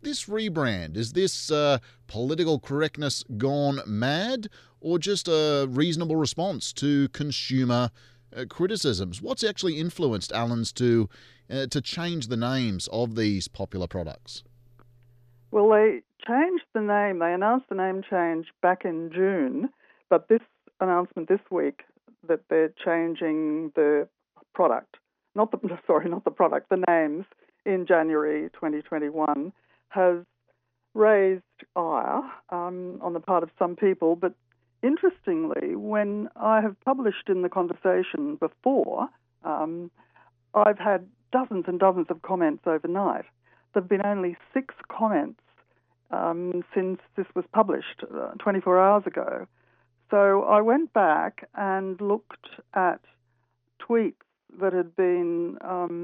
this rebrand, is this political correctness gone mad, or just a reasonable response to consumer criticisms? What's actually influenced Allens to change the names of these popular products? Well, they changed the name. They announced the name change back in June, but this announcement this week that they're changing the product, not the product, the names in January 2021 has raised ire on the part of some people. But interestingly, when I have published in The Conversation before, I've had dozens and dozens of comments overnight. There have been only 6 comments since this was published 24 hours ago. So I went back and looked at tweets that had been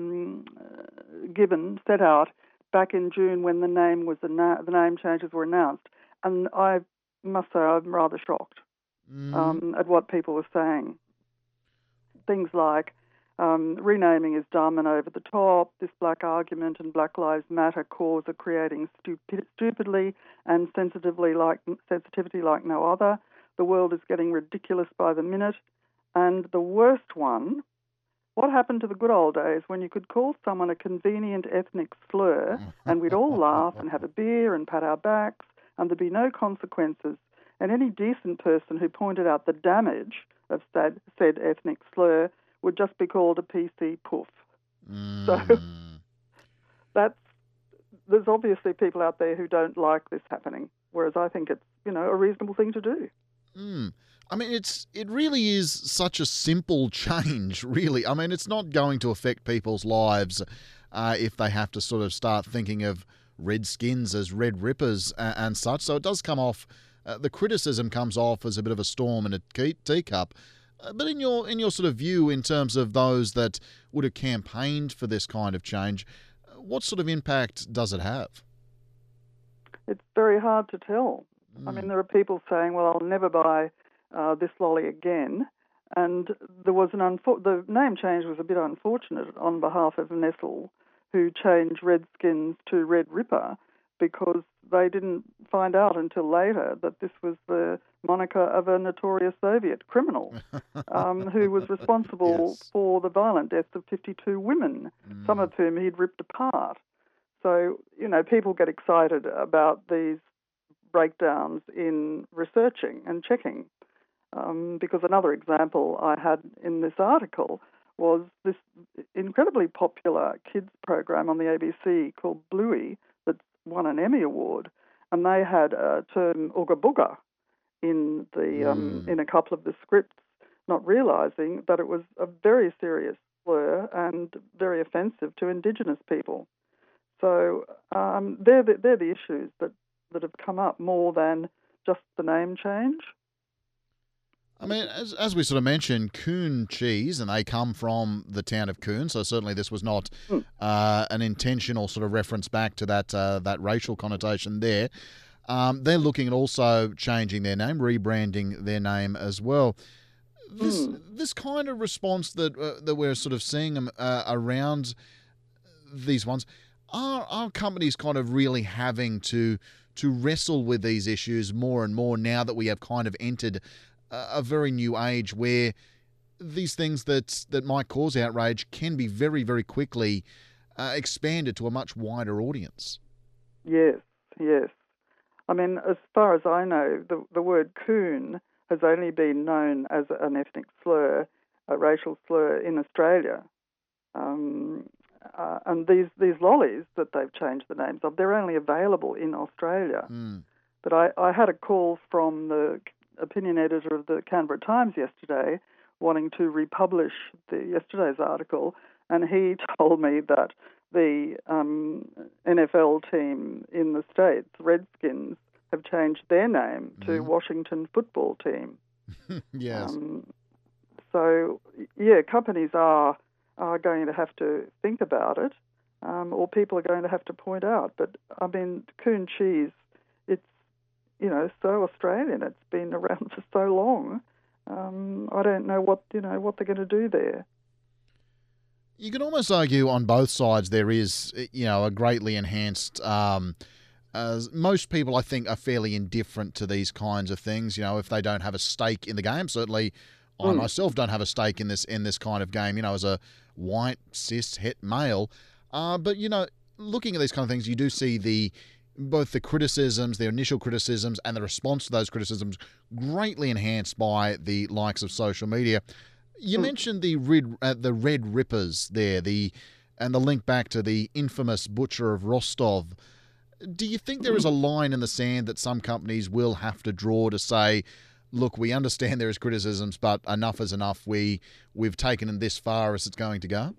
set out back in June when the name changes were announced, and I must say I'm rather shocked at what people were saying. Things like renaming is dumb and over the top. This black argument and Black Lives Matter cause are creating stupidly and sensitivity like no other. The world is getting ridiculous by the minute. And the worst one, what happened to the good old days when you could call someone a convenient ethnic slur and we'd all laugh and have a beer and pat our backs and there'd be no consequences, and any decent person who pointed out the damage of said ethnic slur would just be called a PC poof. So there's obviously people out there who don't like this happening, whereas I think it's, a reasonable thing to do. I mean, it really is such a simple change, really. I mean, it's not going to affect people's lives if they have to sort of start thinking of Redskins as Red Rippers and such. So it does come off, the criticism comes off as a bit of a storm in a teacup. But in your sort of view, in terms of those that would have campaigned for this kind of change, what sort of impact does it have? It's very hard to tell. I mean, there are people saying, well, I'll never buy this lolly again. And there was the name change was a bit unfortunate on behalf of Nestle, who changed Redskins to Red Ripper because they didn't find out until later that this was the moniker of a notorious Soviet criminal who was responsible for the violent deaths of 52 women, some of whom he'd ripped apart. So, people get excited about these breakdowns in researching and checking. Because another example I had in this article was this incredibly popular kids program on the ABC called Bluey that won an Emmy Award, and they had a term Ooga Booga in a couple of the scripts, not realising that it was a very serious slur and very offensive to Indigenous people. So they're the issues that have come up more than just the name change. I mean, as we sort of mentioned, Coon cheese, and they come from the town of Coon, so certainly this was not an intentional sort of reference back to that racial connotation there. They're looking at also changing their name, rebranding their name as well. This kind of response that we're sort of seeing around these ones, are companies kind of really having to wrestle with these issues more and more now that we have kind of entered a very new age where these things that might cause outrage can be very, very quickly expanded to a much wider audience? Yes. I mean, as far as I know, the word coon has only been known as an ethnic slur, a racial slur in Australia. And these lollies that they've changed the names of, they're only available in Australia. But I had a call from the opinion editor of the Canberra Times yesterday wanting to republish yesterday's article, and he told me that the NFL team in the States, Redskins, have changed their name to Washington Football Team. Yes. So, companies are going to have to think about it, or people are going to have to point out. But, I mean, Coon cheese, it's, so Australian. It's been around for so long. I don't know what they're going to do there. You can almost argue on both sides there is, a greatly enhanced most people, I think, are fairly indifferent to these kinds of things. You know, if they don't have a stake in the game, certainly I myself don't have a stake in this kind of game. You know, as a white cis het male, but you know, looking at these kind of things, you do see both the criticisms, the initial criticisms, and the response to those criticisms greatly enhanced by the likes of social media. You mentioned the Red Rippers there, and the link back to the infamous Butcher of Rostov. Do you think there is a line in the sand that some companies will have to draw to say, look, we understand there is criticisms, but enough is enough. We've taken it this far as it's going to go?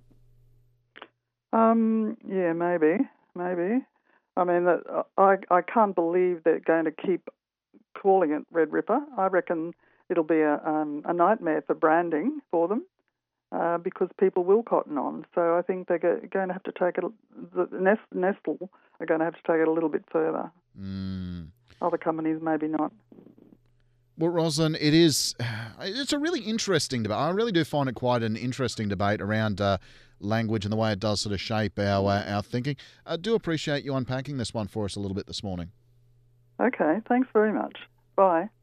Yeah, maybe. I mean, I can't believe they're going to keep calling it Red Ripper. I reckon it'll be a nightmare for branding for them because people will cotton on. So I think they're going to have to take it. Nestle are going to have to take it a little bit further. Other companies maybe not. Well, Rosalind, it's a really interesting debate. I really do find it quite an interesting debate around language and the way it does sort of shape our thinking. I do appreciate you unpacking this one for us a little bit this morning. Okay, thanks very much. Bye.